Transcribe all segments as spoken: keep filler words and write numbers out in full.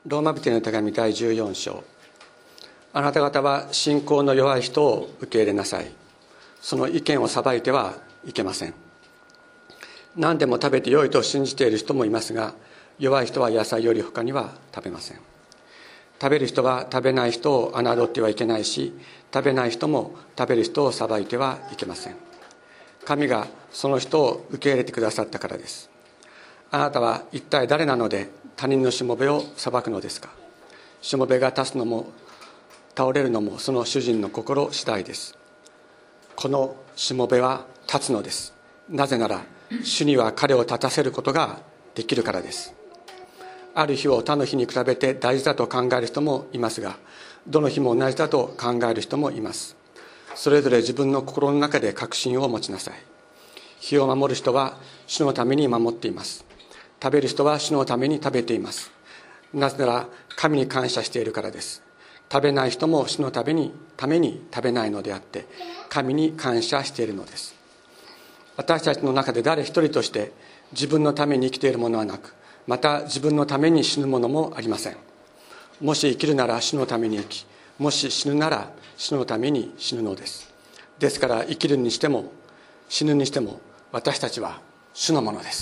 ローマ人への手紙だいじゅうよん章。あなた方は信仰の弱い人を受け入れなさい。その意見を裁いてはいけません。何でも食べて良いと信じている人もいますが、弱い人は野菜より他には食べません。食べる人は食べない人を侮ってはいけないし、食べない人も食べる人を裁いてはいけません。神がその人を受け入れてくださったからです。あなたは一体誰なので他人のしもべを裁くのですか。しもべが立つのも倒れるのもその主人の心次第です。このしもべは立つのです。なぜなら主には彼を立たせることができるからです。ある日を他の日に比べて大事だと考える人もいますが、どの日も同じだと考える人もいます。それぞれ自分の心の中で確信を持ちなさい。日を守る人は主のために守っています。食べる人は主のために食べています。なぜなら神に感謝しているからです。食べない人も主のためにために食べないのであって、神に感謝しているのです。私たちの中で誰一人として自分のために生きているものはなく、また自分のために死ぬものもありません。もし生きるなら主のために生き、もし死ぬなら主のために死ぬのです。ですから生きるにしても死ぬにしても私たちは主のものです。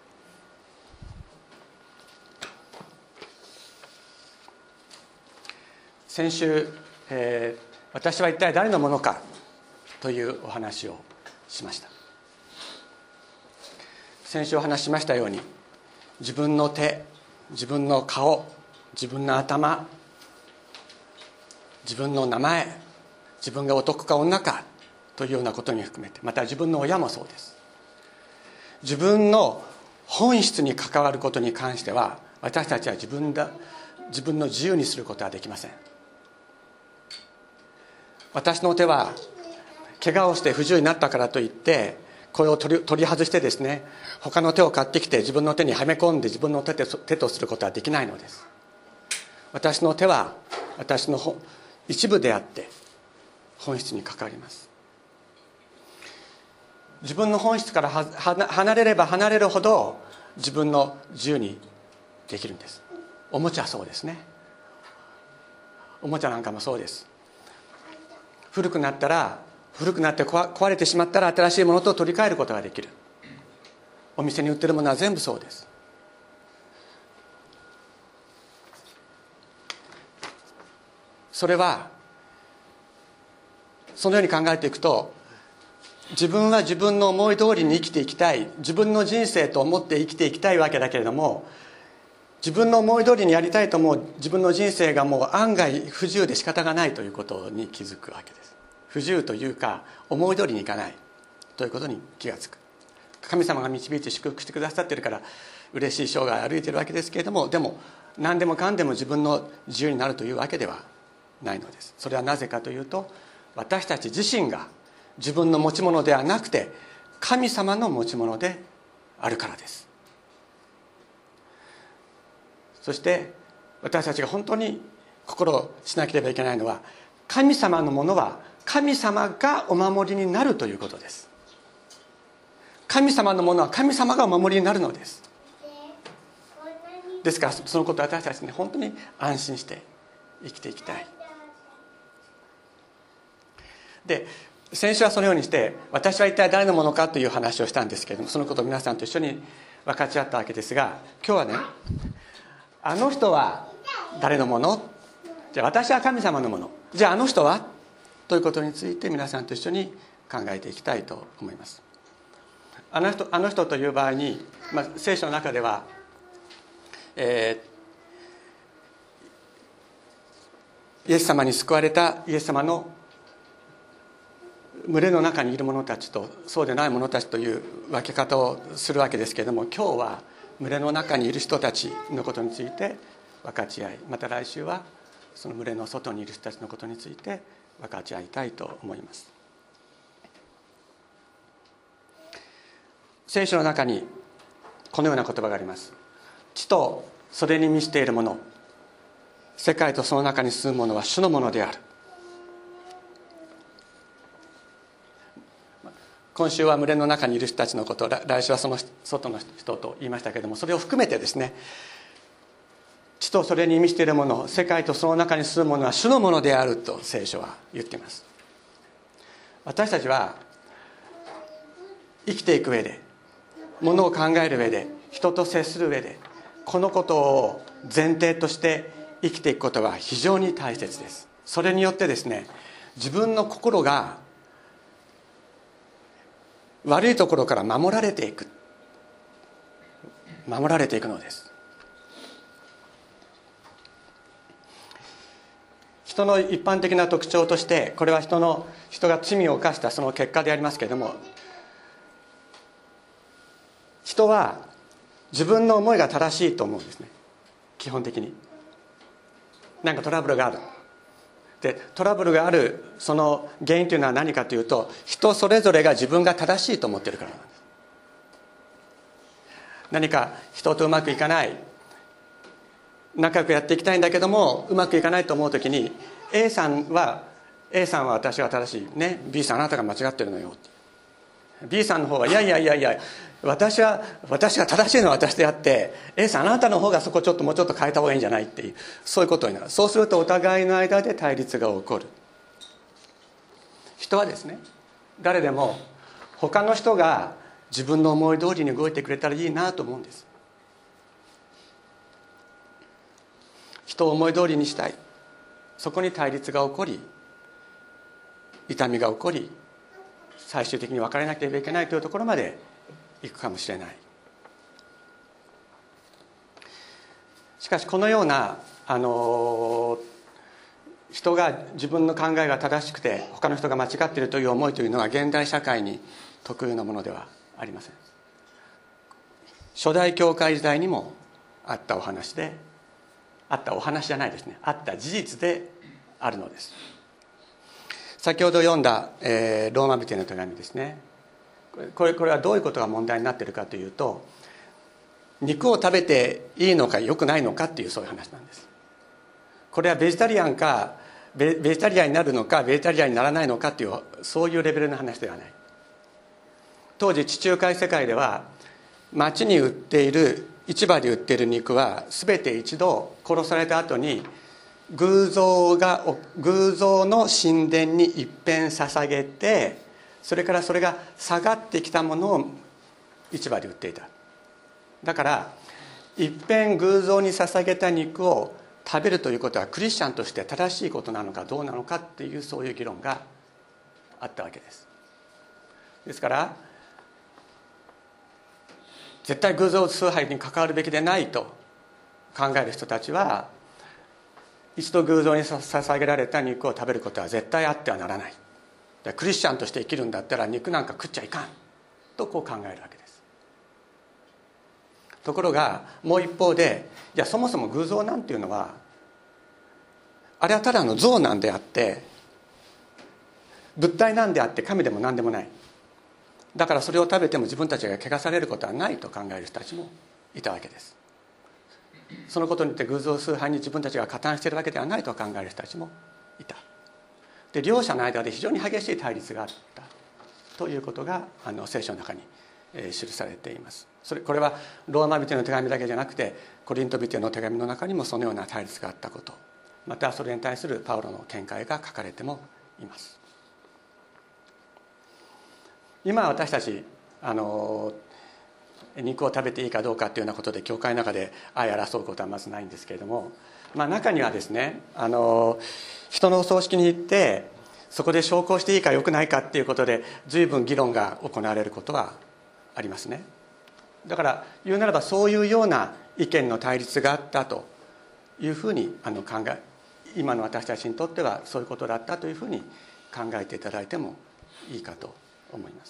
先週、えー、私は一体誰のものかというお話をしました。先週お話ししましたように、自分の手、自分の顔、自分の頭、自分の名前、自分が男か女かというようなことに含めて、また自分の親もそうです。自分の本質に関わることに関しては、私たちは自分だ自分の自由にすることはできません。私の手は怪我をして不自由になったからといってこれを取り、取り外してですね、他の手を買ってきて自分の手にはめ込んで自分の手と、手とすることはできないのです。私の手は私の一部であって本質に関わります。自分の本質からはは離れれば離れるほど自分の自由にできるんです。おもちゃはそうですね。おもちゃなんかもそうです。古くなったら古くなって壊れてしまったら新しいものと取り替えることができる。お店に売ってるものは全部そうです。それはそのように考えていくと、自分は自分の思い通りに生きていきたい、自分の人生と思って生きていきたいわけだけれども、自分の思い通りにやりたいと思う自分の人生がもう案外不自由で仕方がないということに気づくわけです。不自由というか思い通りにいかないということに気がつく。神様が導いて祝福してくださっているから嬉しい生涯を歩いているわけですけれども、でも何でもかんでも自分の自由になるというわけではないのです。それはなぜかというと、私たち自身が自分の持ち物ではなくて神様の持ち物であるからです。そして私たちが本当に心しなければいけないのは、神様のものは神様がお守りになるということです。神様のものは神様がお守りになるのです。ですからそのことを私たちに本当に安心して生きていきたい。で、先週はそのようにして私は一体誰のものかという話をしたんですけれども、そのことを皆さんと一緒に分かち合ったわけですが、今日はね、あの人は誰のもの、じゃあ私は神様のもの、じゃああの人はということについて皆さんと一緒に考えていきたいと思います。あの人、あの人という場合に、まあ、聖書の中では、えー、イエス様に救われたイエス様の群れの中にいる者たちとそうでない者たちという分け方をするわけですけれども、今日は群れの中にいる人たちのことについて分かち合い、また来週はその群れの外にいる人たちのことについて分かち合いたいと思います。聖書の中にこのような言葉があります。地とそれに満ちているもの、世界とその中に住むものは主のものである。今週は群れの中にいる人たちのこと、来週はその外の人と言いましたけれども、それを含めてですね、 地とそれに満ちているもの、世界とその中に住むものは主のものであると聖書は言っています。私たちは生きていく上で、ものを考える上で、人と接する上で、このことを前提として生きていくことは非常に大切です。それによってですね、自分の心が悪いところから守られていく守られていくのです。人の一般的な特徴として、これは人の人が罪を犯したその結果でありますけれども、人は自分の思いが正しいと思うんですね。基本的に何かトラブルがあるで、トラブルがあるその原因というのは何かというと、人それぞれが自分が正しいと思っているからなんです。何か人とうまくいかない、仲良くやっていきたいんだけどもうまくいかないと思うときに、 A さんは A さんは私は正しいね、 B さんあなたが間違ってるのよ、 B さんの方はいやいやいやいや私は私が正しいのは私であって、 A さんあなたの方がそこちょっともうちょっと変えた方がいいんじゃないっていう、そういうことになる。そうするとお互いの間で対立が起こる。人はですね、誰でも他の人が自分の思い通りに動いてくれたらいいなと思うんです。人を思い通りにしたい。そこに対立が起こり、痛みが起こり、最終的に別れなければいけないというところまでいくかもしれない。しかしこのようなあの人が自分の考えが正しくて他の人が間違っているという思いというのは現代社会に特有のものではありません。初代教会時代にもあったお話で、あったお話じゃないですね、あった事実であるのです。先ほど読んだ、えー、ローマ人への手紙ですね。これ、これはどういうことが問題になっているかというと、肉を食べていいのか良くないのかっていう、そういう話なんです。これはベジタリアンかベベジタリアンになるのかベジタリアンにならないのかっていう、そういうレベルの話ではない。当時地中海世界では町に売っている、市場で売っている肉は全て一度殺された後に偶像が偶像の神殿に一遍捧げて、それからそれが下がってきたものを市場で売っていた。だから一遍偶像に捧げた肉を食べるということはクリスチャンとして正しいことなのかどうなのかっていう、そういう議論があったわけです。ですから絶対偶像崇拝に関わるべきでないと考える人たちは、一度偶像に捧げられた肉を食べることは絶対あってはならない、クリスチャンとして生きるんだったら肉なんか食っちゃいかんとこう考えるわけです。ところがもう一方で、いやそもそも偶像なんていうのはあれはただの像なんであって、物体なんであって神でも何でもない、だからそれを食べても自分たちが汚されることはないと考える人たちもいたわけです。そのことによって偶像崇拝に自分たちが加担しているわけではないと考える人たちもいた。で両者の間で非常に激しい対立があったということがあの聖書の中に、えー、記されています。それこれはローマ人への手紙だけじゃなくて、コリント人への手紙の中にもそのような対立があったこと、またそれに対するパウロの見解が書かれてもいます。今私たちあの肉を食べていいかどうかというようなことで教会の中で相争うことはまずないんですけれども、まあ、中にはですね、あの人のお葬式に行ってそこで焼香していいかよくないかっていうことで随分議論が行われることはありますね。だから言うならばそういうような意見の対立があったというふうにあの考え、今の私たちにとってはそういうことだったというふうに考えていただいてもいいかと思います。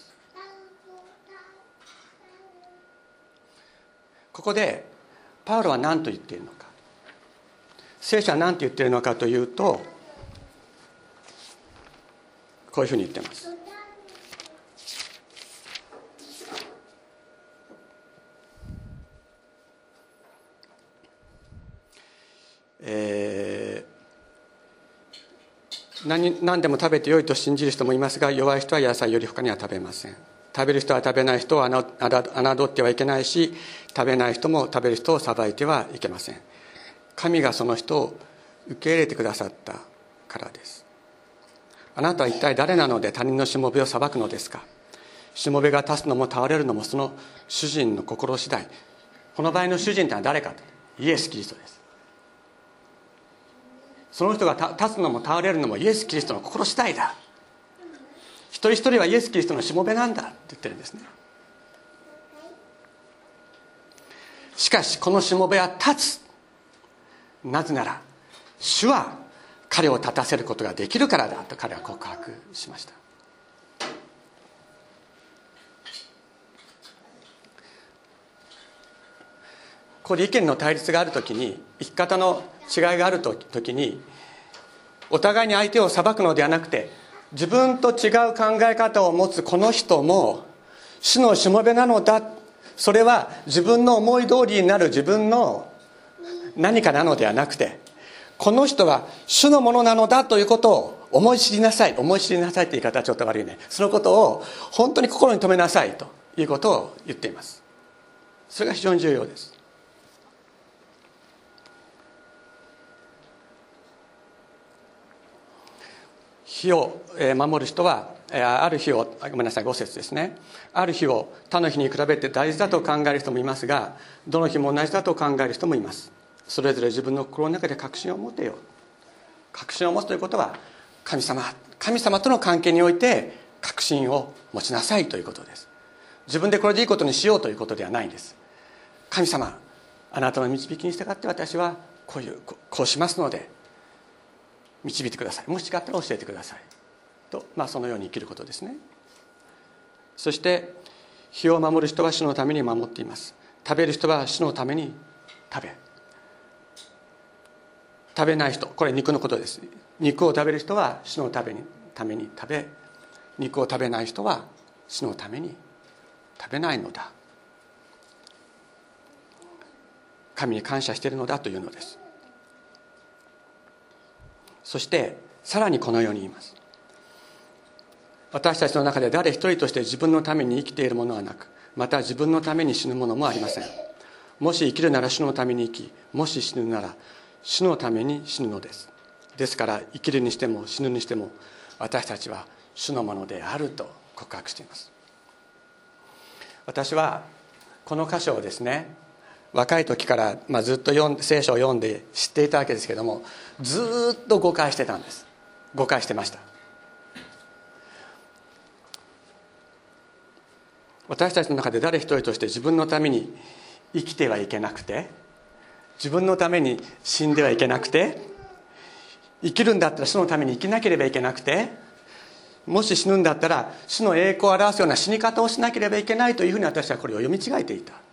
ここでパウロは何と言っているのか、聖書は何と言っているのかというと、こういうふうに言っています。えー、何, 何でも食べてよいと信じる人もいますが、弱い人は野菜より他には食べません。食べる人は食べない人を侮ってはいけないし、食べない人も食べる人を裁いてはいけません。 神がその人を受け入れてくださったからです。あなたは一体誰なので他人のしもべを裁くのですか。しもべが立つのも倒れるのもその主人の心次第。この場合の主人というのは誰か。イエス・キリストです。その人が立つのも倒れるのもイエス・キリストの心次第だ。一人一人はイエス・キリストのしもべなんだって言ってるんですね。しかしこのしもべは立つ。なぜなら主は彼を立たせることができるからだと彼は告白しました。ここで意見の対立があるときに、生き方の違いがあるときに、お互いに相手を裁くのではなくて、自分と違う考え方を持つこの人も主のしもべなのだ。それは自分の思い通りになる自分の何かなのではなくて、この人は主のものなのだということを思い知りなさい。思い知りなさいという言い方はちょっと悪いね。そのことを本当に心に留めなさいということを言っています。それが非常に重要です。日を守る人は、ある日を、ごめんなさい、ご節ですね。ある日を他の日に比べて大事だと考える人もいますが、どの日も同じだと考える人もいます。それぞれ自分の心の中で確信を持てよ。確信を持つということは、神様、神様との関係において確信を持ちなさいということです。自分でこれでいいことにしようということではないんです。神様、あなたの導きに従って私はこういう、こうしますので、導いてください。もし違ったら教えてくださいと、まあ、そのように生きることですね。そして日を守る人は主のために守っています。食べる人は主のために食べ、食べない人、これ肉のことです。肉を食べる人は主のためにために食べ、肉を食べない人は主のために食べないのだ。神に感謝しているのだというのです。そしてさらにこのように言います。私たちの中で誰一人として自分のために生きているものはなく、また自分のために死ぬものもありません。もし生きるなら主のために生き、もし死ぬなら主のために死ぬのです。ですから生きるにしても死ぬにしても私たちは主のものであると告白しています。私はこの箇所をですね、若い時から、まあ、ずっと読ん聖書を読んで知っていたわけですけども、ずっと誤解してたんです。誤解してました。私たちの中で誰一人として自分のために生きてはいけなくて、自分のために死んではいけなくて、生きるんだったら主のために生きなければいけなくて、もし死ぬんだったら主の栄光を表すような死に方をしなければいけないというふうに私はこれを読み違えていた。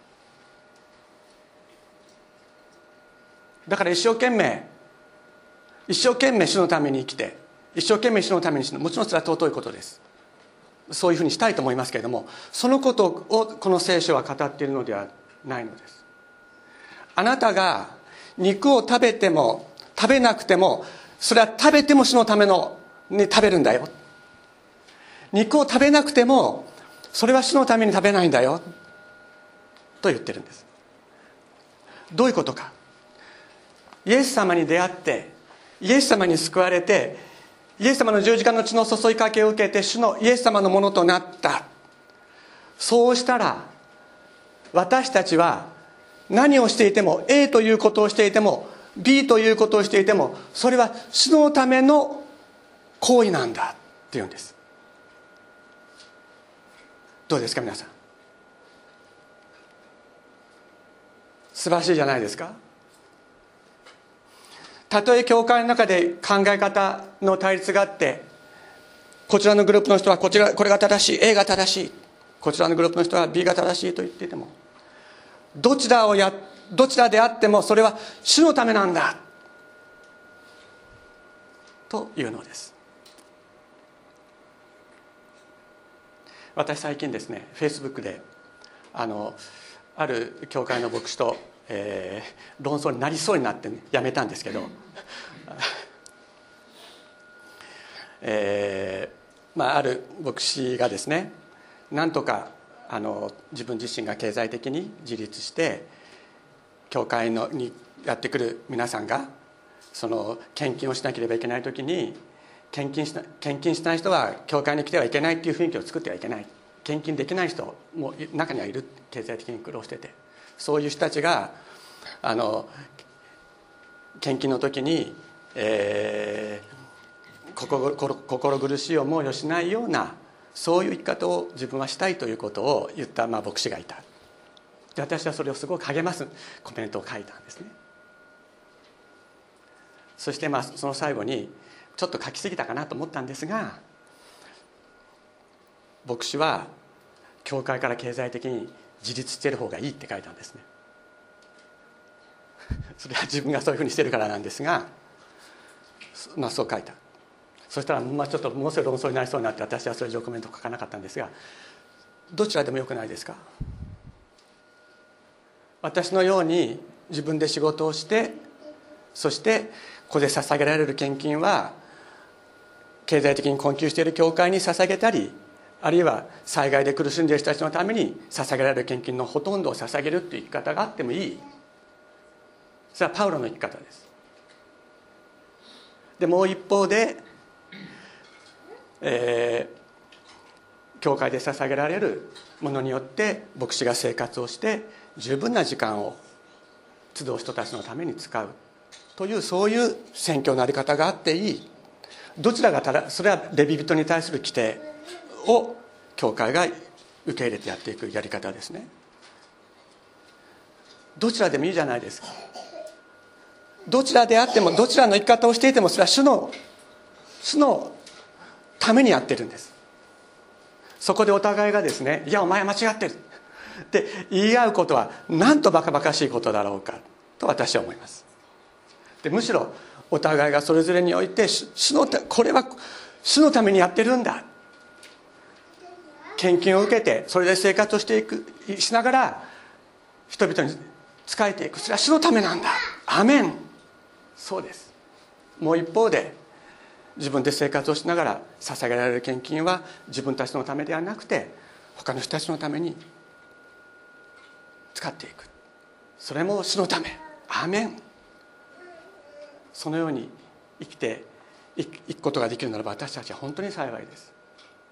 だから一生懸命一生懸命主のために生きて、一生懸命主のために死ぬ、もちろんそれは尊いことです。そういうふうにしたいと思いますけれども、そのことをこの聖書は語っているのではないのです。あなたが肉を食べても食べなくても、それは食べても主のための、ね、食べるんだよ。肉を食べなくてもそれは主のために食べないんだよと言ってるんです。どういうことか。イエス様に出会って、イエス様に救われて、イエス様の十字架の血の注ぎかけを受けて主のイエス様のものとなった。そうしたら私たちは何をしていても、 A ということをしていても B ということをしていても、それは主のための行為なんだっていうんです。どうですか皆さん。素晴らしいじゃないですか。たとえ教会の中で考え方の対立があって、こちらのグループの人はこちらこれが正しい、 A が正しい、こちらのグループの人は B が正しいと言っていても、どちらをやどちらであってもそれは主のためなんだというのです。私最近ですね、フェイスブックであのある教会の牧師とえー、論争になりそうになって、ね、やめたんですけどえーまあ、ある牧師がですね、なんとかあの自分自身が経済的に自立して教会のにやってくる皆さんがその献金をしなければいけない時に献金しな、献金しない人は教会に来てはいけないっていう雰囲気を作ってはいけない、献金できない人も中にはいる、経済的に苦労してて、そういう人たちがあの献金の時に、えー、心, 心苦しい思いをしないようなそういう生き方を自分はしたいということを言った、まあ、牧師がいた。で私はそれをすごく励ますコメントを書いたんですね。そしてまあその最後にちょっと書きすぎたかなと思ったんですが、牧師は教会から経済的に自立している方がいいって書いたんですね。それは自分がそういうふうにしてるからなんですが、まあ、そう書いた。そしたら、まあ、ちょっとものすごい論争になりそうになって私はそれ以上コメントを書かなかったんですが、どちらでもよくないですか。私のように自分で仕事をして、そしてここで捧げられる献金は経済的に困窮している教会に捧げたり、あるいは災害で苦しんでいる人たちのために捧げられる献金のほとんどを捧げるという生き方があってもいい。それはパウロの生き方です。でもう一方で、えー、教会で捧げられるものによって牧師が生活をして十分な時間を集う人たちのために使うという、そういう宣教の在り方があっていい。どちらがただ、それはレビ人に対する規定を教会が受け入れてやっていくやり方ですね。どちらでもいいじゃないですか。どちらであっても、どちらの生き方をしていても、それは主の主のためにやってるんです。そこでお互いがですね、いやお前は間違ってるって言い合うことはなんとバカバカしいことだろうかと私は思います。でむしろお互いがそれぞれにおいて主のこれは主のためにやってるんだ、献金を受けてそれで生活をしていくしながら人々に仕えていく、それは主のためなんだ、アメン。そうです。もう一方で自分で生活をしながら捧げられる献金は自分たちのためではなくて他の人たちのために使っていく、それも主のため、アーメン。そのように生きていくことができるならば私たちは本当に幸いです。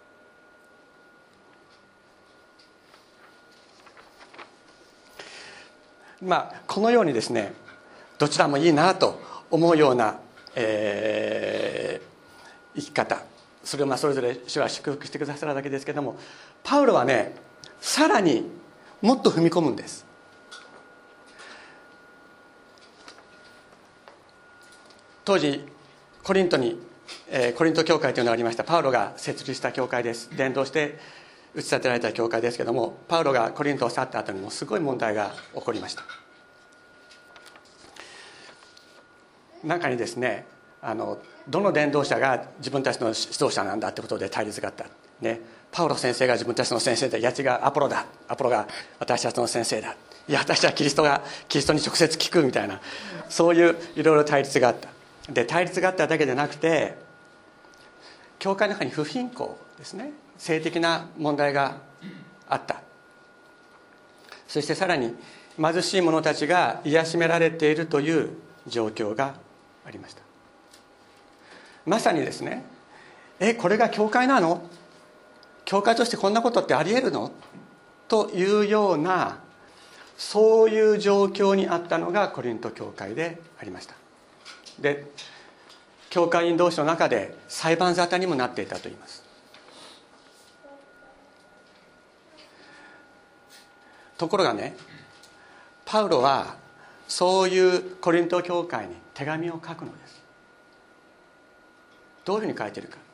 まあこのようにですね、どちらもいいなと思うような、えー、生き方、それをまあそれぞれ主は祝福してくださるだけですけども、パウロはねさらにもっと踏み込むんです。当時コリントに、えー、コリント教会というのがありました。パウロが設立した教会です。伝道して打ち立てられた教会ですけども、パウロがコリントを去った後にもすごい問題が起こりました。中にですね、あのどの伝道者が自分たちの指導者なんだってことで対立があった、ね、パウロ先生が自分たちの先生で、いや違う、アポロだ、アポロが私たちの先生だ、いや私はキリストがキリストに直接聞くみたいな、そういういろいろ対立があった。で対立があっただけでなくて、教会の中に不貧困ですね、性的な問題があった。そしてさらに貧しい者たちが癒しめられているという状況がありました。まさにですね、えこれが教会なの、教会としてこんなことってありえるのというような、そういう状況にあったのがコリント教会でありました。で教会員同士の中で裁判沙汰にもなっていたといいます。ところがね、パウロはそういうコリント教会に手紙を書くのです。どういうふうに書いているか。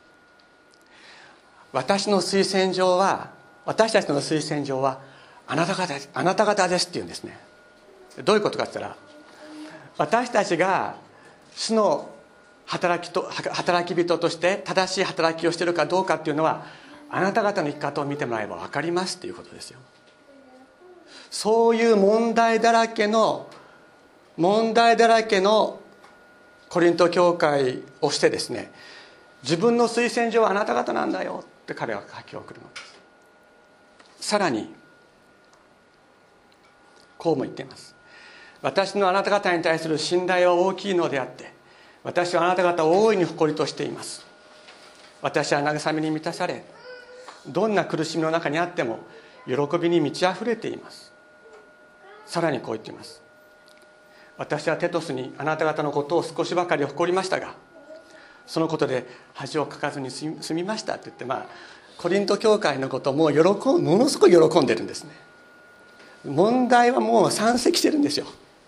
私の推薦状は、私たちの推薦状はあなた方です、あなた方ですって言うんですね。どういうことかって言ったら、私たちが主の働きと働き人として正しい働きをしているかどうかっていうのは、あなた方の生き方を見てもらえば分かりますっていうことですよ。そういう問題だらけの問題だらけのコリント教会をしてですね、自分の推薦状はあなた方なんだよって彼は書き送るのです。さらにこうも言っています。 私のあなた方に対する信頼は大きいのであって、私はあなた方を大いに誇りとしています。私は慰めに満たされ、どんな苦しみの中にあっても喜びに満ち溢れています。さらにこう言っています。私はテトスにあなた方のことを少しばかり誇りましたが、そのことで恥をかかずに済みましたって言って、まあコリント教会のことをもう喜んものすごい喜んでるんですね。問題はもう山積してるんですよ。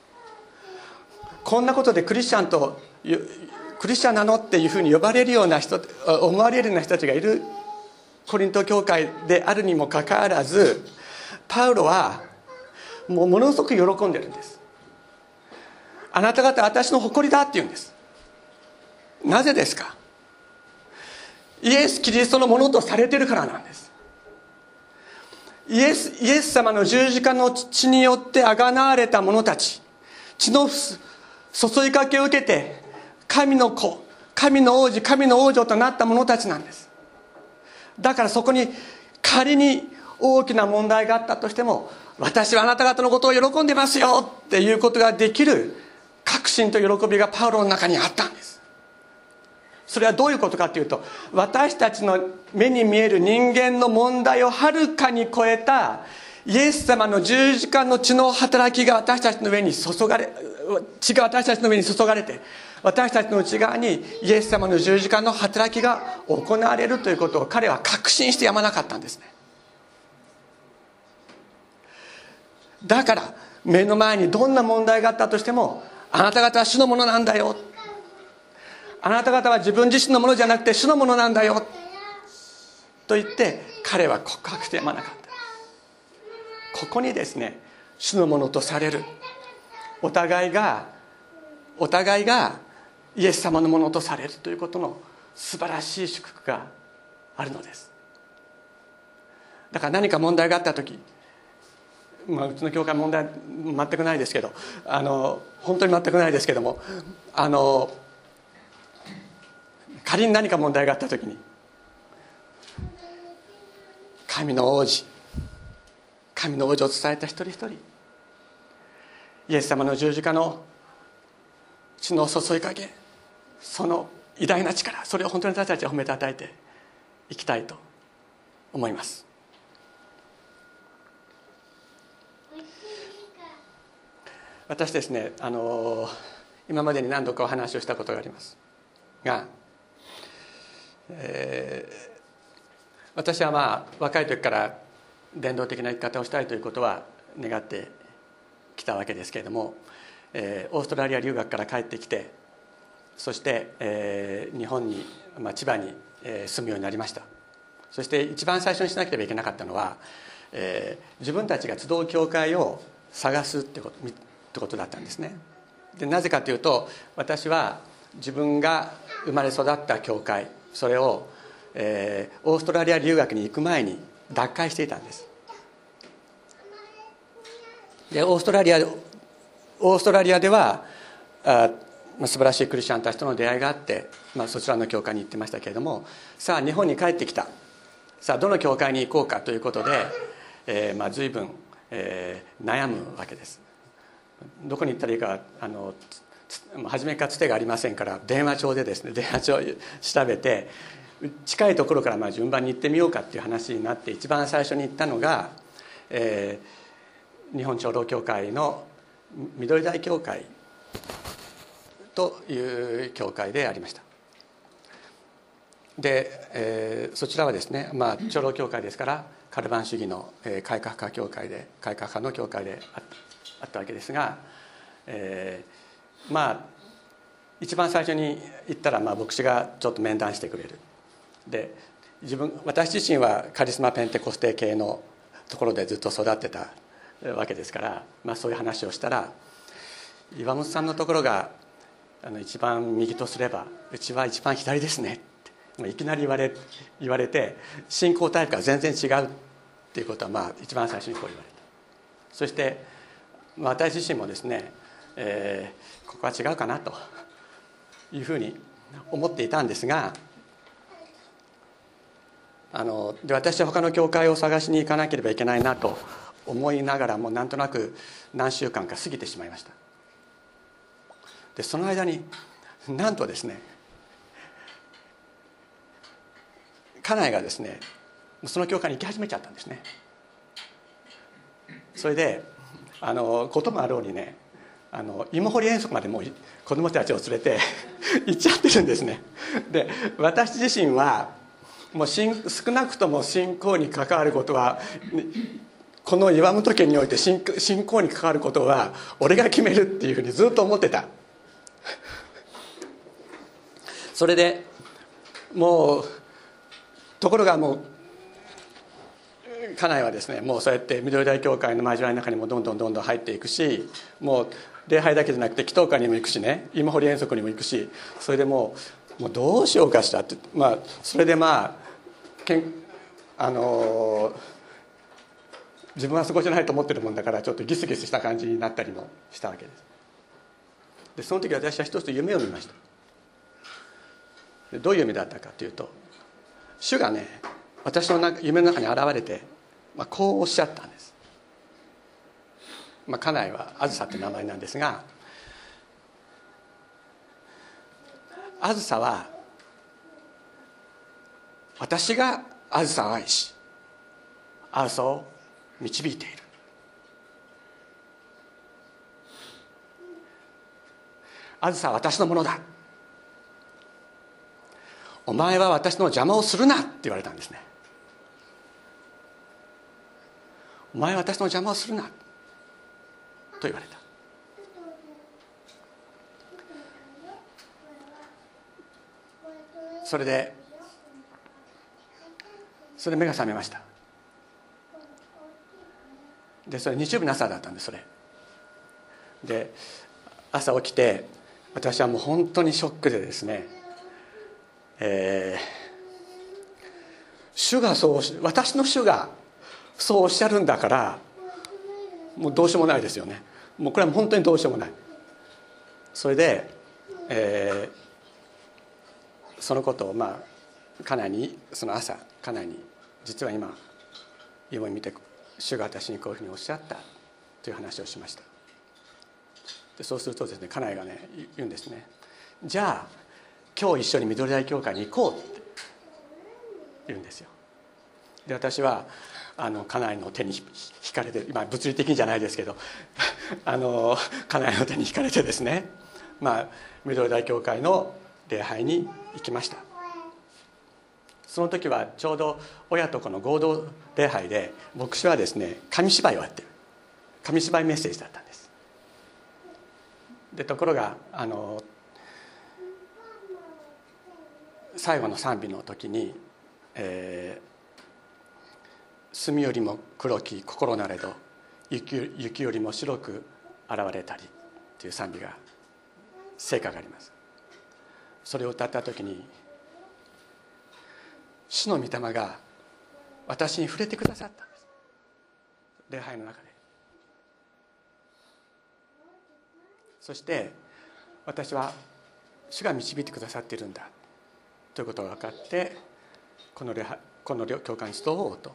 こんなことでクリスチャンとクリスチャンなのっていうふうに呼ばれるような人、思われるような人たちがいるコリント教会であるにもかかわらず、パウロはもうものすごく喜んでるんです。あなた方は私の誇りだって言うんです。なぜですか。イエス・キリストのものとされているからなんです。イエス、イエス様の十字架の血によってあがなわれた者たち、血の注ぎかけを受けて神の子、神の王子、神の王女となった者たちなんです。だからそこに仮に大きな問題があったとしても、私はあなた方のことを喜んでますよっていうことができる確信と喜びがパウロの中にあったんです。それはどういうことかというと、私たちの目に見える人間の問題をはるかに超えたイエス様の十字架の血の働きが私たちの上に注がれ、血が私たちの上に注がれて、私たちの内側にイエス様の十字架の働きが行われるということを彼は確信してやまなかったんですね。だから目の前にどんな問題があったとしても、あなた方は主のものなんだよ、あなた方は自分自身のものじゃなくて主のものなんだよと言って彼は告白してやまなかった。ここにですね、主のものとされる、お互いがお互いがイエス様のものとされるということの素晴らしい祝福があるのです。だから何か問題があった時、まあ、うちの教会問題全くないですけど、あの本当に全くないですけども、あの仮に何か問題があった時に、神の王子、神の王子を伝えた一人一人、イエス様の十字架の血の注ぎかけ、その偉大な力、それを本当に私たちは褒めて与えていきたいと思います。私ですね、あの今までに何度かお話をしたことがありますが、えー、私はまあ若い時から伝道的な生き方をしたいということは願ってきたわけですけれども、えー、オーストラリア留学から帰ってきて、そして、えー、日本に、まあ、千葉に、えー、住むようになりました。そして一番最初にしなければいけなかったのは、えー、自分たちが集う教会を探すってこと、ってことだったんですね。でなぜかというと、私は自分が生まれ育った教会、それを、えー、オーストラリア留学に行く前に脱会していたんです。でオーストラリアオーストラリアではあ素晴らしいクリスチャンたちとの出会いがあって、まあ、そちらの教会に行ってましたけれども、さあ日本に帰ってきた、さあどの教会に行こうかということで、えーまあ、随分、えー、悩むわけです。どこに行ったらいいか、あの初めからつてがありませんから、電話帳でですね電話帳を調べて、近いところからまあ順番に行ってみようかっていう話になって、一番最初に行ったのが、えー、日本長老教会の緑台教会という教会でありました。で、えー、そちらはですね、まあ、長老教会ですからカルバン主義の、えー、改革派教会で改革派の教会であったあったわけですが、えー、まあ一番最初に行ったら、まあ、牧師がちょっと面談してくれる。で自分私自身はカリスマペンテコステ系のところでずっと育ってたわけですから、まあ、そういう話をしたら、岩本さんのところがあの一番右とすればうちは一番左ですねっていきなり言われ言われて、信仰タイプが全然違うっていうことは、まあ一番最初にこう言われた。そして私自身もですね、えー、ここは違うかなというふうに思っていたんですが、あので私は他の教会を探しに行かなければいけないなと思いながらも、なんとなく何週間か過ぎてしまいました。 でその間になんとですね、家内がですねその教会に行き始めちゃったんですね。それであのこともあろうにね、あの芋掘り遠足までもう子供たちを連れて行っちゃってるんですね。で私自身はもう少なくとも信仰に関わることは、この岩本家において信仰に関わることは俺が決めるっていうふうにずっと思ってた。それでもうところがもう家内はですね、もうそうやって緑台教会の交わりの中にもどんどんどんどん入っていくし、もう礼拝だけじゃなくて祈祷会にも行くしね、芋掘り遠足にも行くし、それでもうもうどうしようかしらって、まあそれでまあけんあのー、自分はそこじゃないと思ってるもんだから、ちょっとギスギスした感じになったりもしたわけです。でその時私は一つ夢を見ました。でどういう夢だったかというと、主がね私の中夢の中に現れて、まあ、こうおっしゃったんです。まあ、家内はあずさって名前なんですが、あずさは私があずさを愛しあずさを導いている。あずさは私のものだ、お前は私の邪魔をするなって言われたんですね。お前は私の邪魔をするなと言われた。それでそれで目が覚めました。でそれ日曜日の朝だったんです。それで朝起きて、私はもう本当にショックでですね、えー、主がそう私の主がそうおっしゃるんだから、もうどうしようもないですよね。もうこれは本当にどうしようもない。それで、えー、そのことをまあ家内にその朝家内に実は今夢を見て主が私にこういうふうにおっしゃったという話をしました。でそうするとですね、家内がね言うんですね。じゃあ今日一緒に緑台教会に行こうって言うんですよ。で私はあの家内の手に引かれて、今物理的にじゃないですけどあの家内の手に引かれてですね、まあ緑台教会の礼拝に行きました。その時はちょうど親と子の合同礼拝で、牧師はですね紙芝居をやってる紙芝居メッセージだったんです。でところがあの最後の賛美の時に、えー墨よりも黒き心なれど 雪, 雪よりも白く現れたりという賛美が聖歌があります。それを歌った時に主の御霊が私に触れてくださったんです。礼拝の中で。そして私は主が導いてくださっているんだということが分かって、この礼拝この教会に集おうと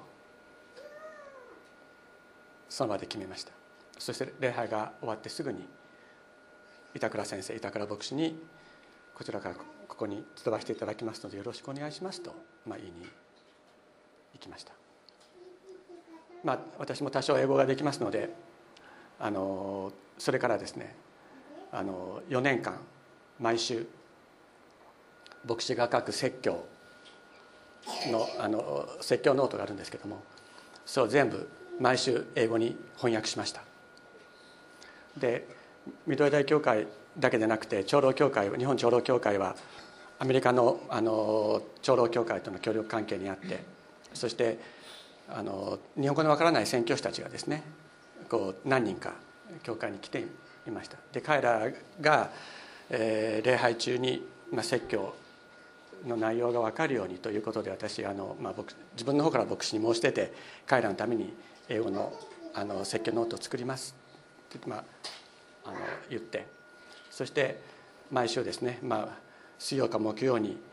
その場で決めました。そして礼拝が終わってすぐに板倉先生、板倉牧師にこちらからここに集わせていただきますのでよろしくお願いしますと、まあ、言いに行きました。まあ、私も多少英語ができますので、あのそれからですねあのよねんかん毎週牧師が書く説教のあの説教ノートがあるんですけども、それを全部毎週英語に翻訳しました。で緑台教会だけでなくて長老教会、日本長老教会はアメリカ の, あの長老教会との協力関係にあって、そしてあの日本語のわからない宣教師たちがですねこう何人か教会に来ていました。で彼らが、えー、礼拝中に、まあ、説教の内容が分かるようにということで、私あの、まあ、僕自分の方から牧師に申し出て、彼らのために英語 の, あの説教ノートを作りますって、まあ、あの言って、そして毎週ですね、まあ、水曜か木曜に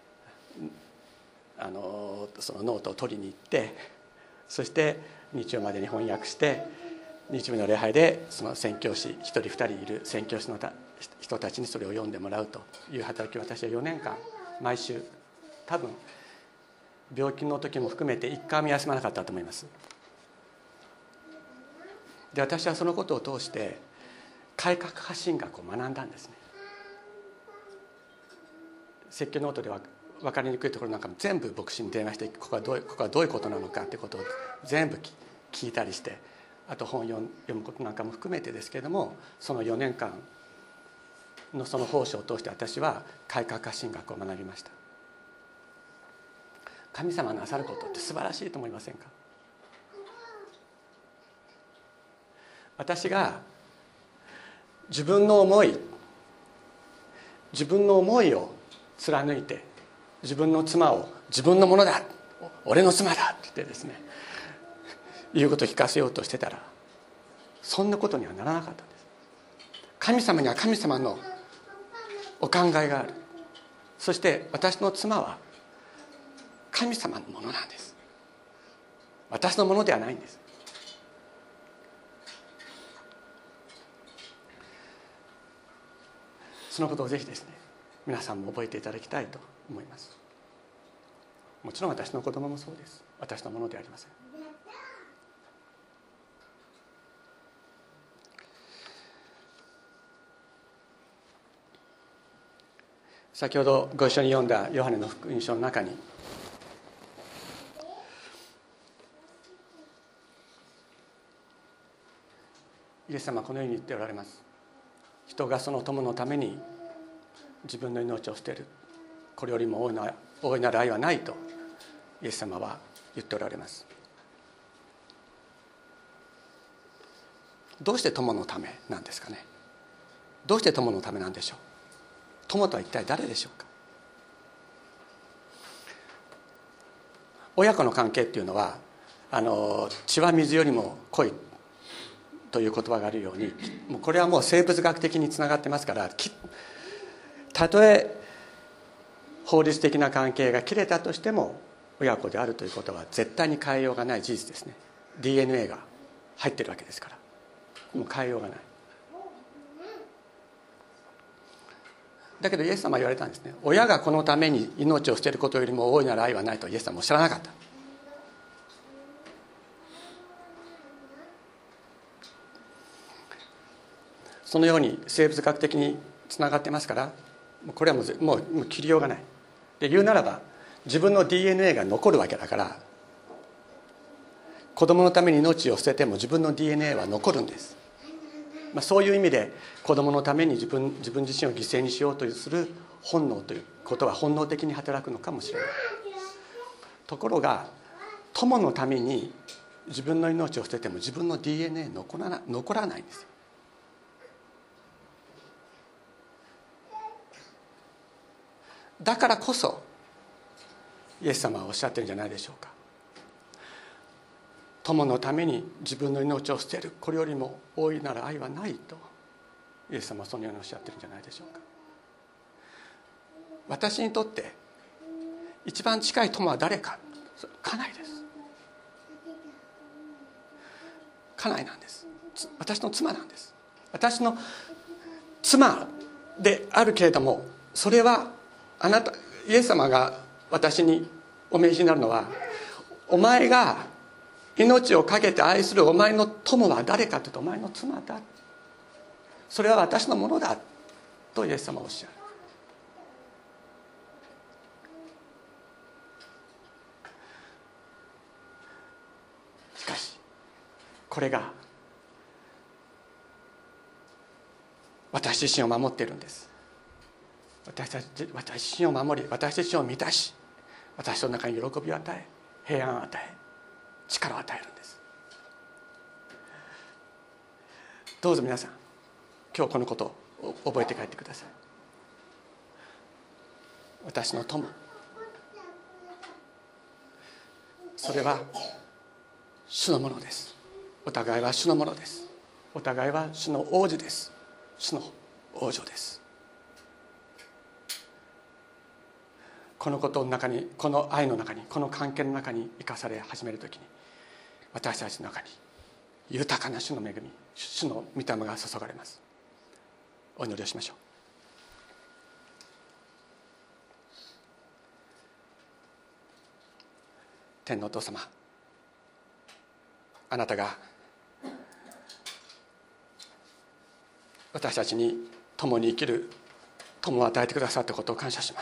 あのそのノートを取りに行って、そして日曜までに翻訳して日目の礼拝でその宣教師一人二人いる宣教師の人たちにそれを読んでもらうという働きを私はよねんかん毎週、多分病気の時も含めて一回も休まなかったと思います。で、私はそのことを通して改革派神学を学んだんですね。説教ノートでは分かりにくいところなんかも全部牧師に電話して、ここはどういう、ここはどういうことなのかということを全部聞いたりして、あと本を読むことなんかも含めてですけれども、そのよねんかんのその奉仕を通して私は改革派神学を学びました。神様のなさることって素晴らしいと思いませんか？私が自分の思い自分の思いを貫いて、自分の妻を自分のものだ、俺の妻だって言ってですね、いうことを聞かせようとしてたら、そんなことにはならなかったんです。神様には神様のお考えがある。そして私の妻は神様のものなんです。私のものではないんです。そのことをぜひですね、皆さんも覚えていただきたいと思います。もちろん私の子供もそうです。私のものではありません。先ほどご一緒に読んだヨハネの福音書の中に、イエス様はこのように言っておられます。人がその友のために自分の命を捨てる、これよりも大いな大いなる愛はないとイエス様は言っておられます。どうして友のためなんですかね。どうして友のためなんでしょう。友とは一体誰でしょうか。親子の関係っていうのは、あの血は水よりも濃いという言葉があるように、もうこれはもう生物学的につながってますから、たとえ法律的な関係が切れたとしても親子であるということは絶対に変えようがない事実ですね。 ディーエヌエー が入ってるわけですから、もう変えようがない。だけどイエス様は言われたんですね。親が子のために命を捨てることよりも大いなる愛はないとイエス様も知らなかった。そのように生物学的につながってますから、これはもう、もう、もう切りようがない。で言うならば、自分の ディーエヌエー が残るわけだから、子供のために命を捨てても自分の ディーエヌエー は残るんです。まあ、そういう意味で子供のために自分、自分自身を犠牲にしようとする本能ということは本能的に働くのかもしれない。ところが友のために自分の命を捨てても自分の ディーエヌエー 残らな、残らないんですよ。だからこそイエス様はおっしゃってるんじゃないでしょうか。友のために自分の命を捨てる、これよりも大いなる愛はないとイエス様はそのようにおっしゃってるんじゃないでしょうか。私にとって一番近い友は誰か、家内です。家内なんです。私の妻なんです。私の妻であるけれども、それはあなた、イエス様が私にお命じになるのは、お前が命を懸けて愛するお前の友は誰かというと、お前の妻だ、それは私のものだとイエス様はおっしゃる。しかしこれが私自身を守っているんです。私たち、私自身を守り、私自身を満たし、私の中に喜びを与え、平安を与え、力を与えるんです。どうぞ皆さん、今日このことを覚えて帰ってください。私の友、それは主のものです。お互いは主のものです。お互いは主の王子です。主の王女です。このことの中に、この愛の中に、この関係の中に生かされ始めるときに、私たちの中に豊かな主の恵み、主の御霊が注がれます。お祈りをしましょう。天のお父様、あなたが私たちに共に生きる友を与えてくださったことを感謝します。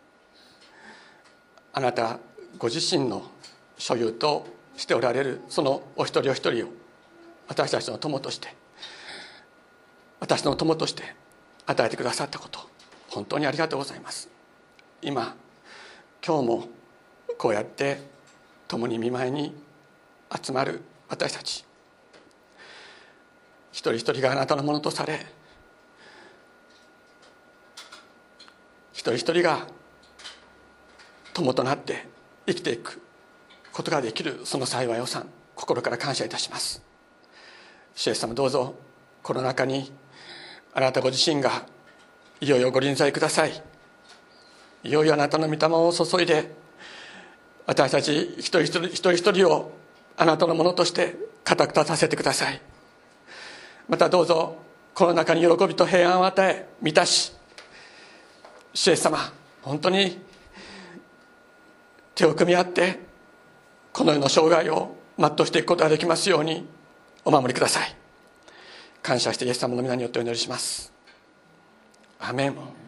あなたご自身の所有としておられるそのお一人お一人を私たちの友として、私の友として与えてくださったこと、本当にありがとうございます。今今日もこうやって共に御前に集まる私たち一人一人があなたのものとされ、一人一人が友となって生きていくことができるその幸いをさん、心から感謝いたします。主イエス様、どうぞこの中にあなたご自身がいよいよご臨在ください。いよいよあなたの御霊を注いで、私たち一人一人一人一人をあなたのものとして固く立たせてください。またどうぞこの中に喜びと平安を与え満たし、主イエス様、本当に手を組み合ってこの世の生涯を全うしていくことができますようにお守りください。感謝してイエス様の皆によってお祈りします。アーメン。